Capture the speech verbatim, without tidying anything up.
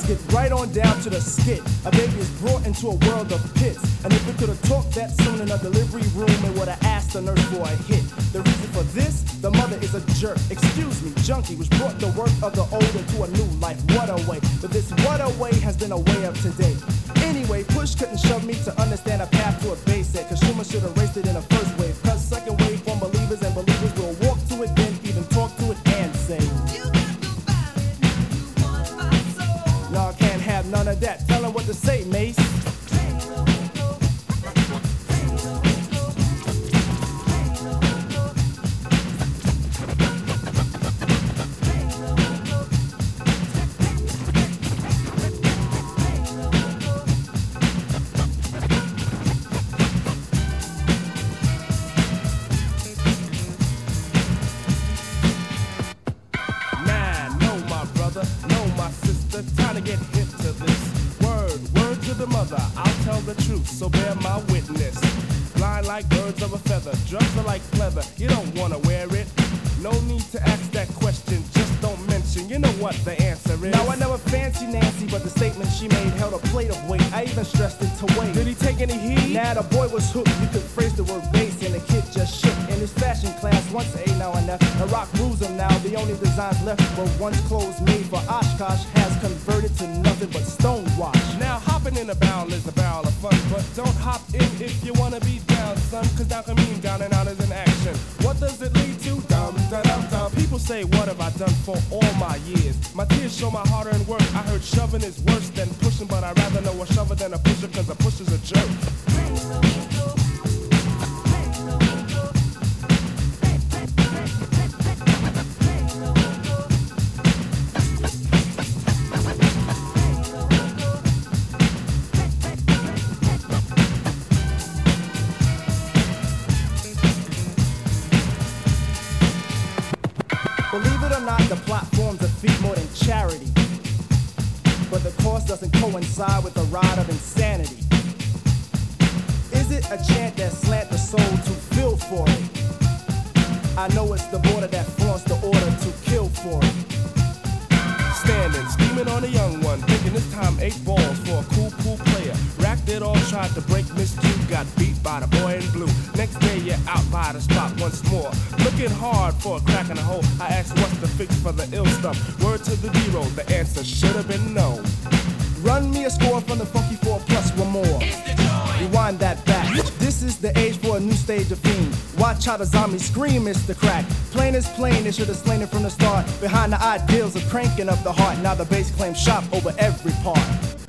get right on down to the skit. A baby is brought into a world of pits, and if it could have talked that soon in a delivery room, it would have asked the nurse for a hit. The reason for this, the mother is a jerk. Excuse me, junkie, which brought the work of the old into a new life. What a way, but this what a way has been a way of today. Anyway, push couldn't shove me to understand a path to a basic, cause Schumann should have raced it in a first wave. Cause second wave from believers, and believers will walk to it, then even talk to it and say, you got nobody, you want my soul. Y'all can't have none of that. Tell them what to say, Mace. Know my sister, time to get hip to this. Word, word to the mother, I'll tell the truth, so bear my witness. Blind like birds of a feather, drugs are like pleather, you don't wanna wear it. No need to ask that question, just don't mention, you know what the answer is. Now I never fancy Nancy, but the statement she made held a plate of weight. I even stressed it to wait. Did he take any heed? Nah, the boy was hooked, you could phrase the word bass, and the kid just shook. In his fashion class, once A, now and F, the rock rules him now. The only designs left were once clothes made for Oshkosh has converted to nothing but stonewash. Now hopping in a barrel is a barrel of fun, but don't hop in if you wanna be down, son, cause down can mean down and out is an action. What does it lead to? Dum, da, dum, dum. People say, what have I done for all my years? My tears show my hard-earned work. I heard shoving is worse than pushing, but I'd rather know a shover than a pusher, cause a pusher's a jerk. Believe it or not, the plot forms a feat more than charity, but the course doesn't coincide with the ride of insanity. Is it a chant that slant the soul to feel for it? I know it's the border that flaunts the order to kill for it. Standing, scheming on a young one, thinking this time eight balls for a cool, cool player. Racked it all, tried to break Miss Q, got beat by the boy in blue. Next day you're out by the spot once more, looking hard for a crack in the hole. I asked what's the fix for the ill stuff. Word to the B-roll, the answer should have been no. Run me a score from the funky four plus one more. Rewind that back. This is the age for a new stage of fiend. Watch how the zombies scream, it's the crack. Plain is plain, they should have slain it from the start. Behind the ideals of cranking up the heart, now the bass claims shop over every part.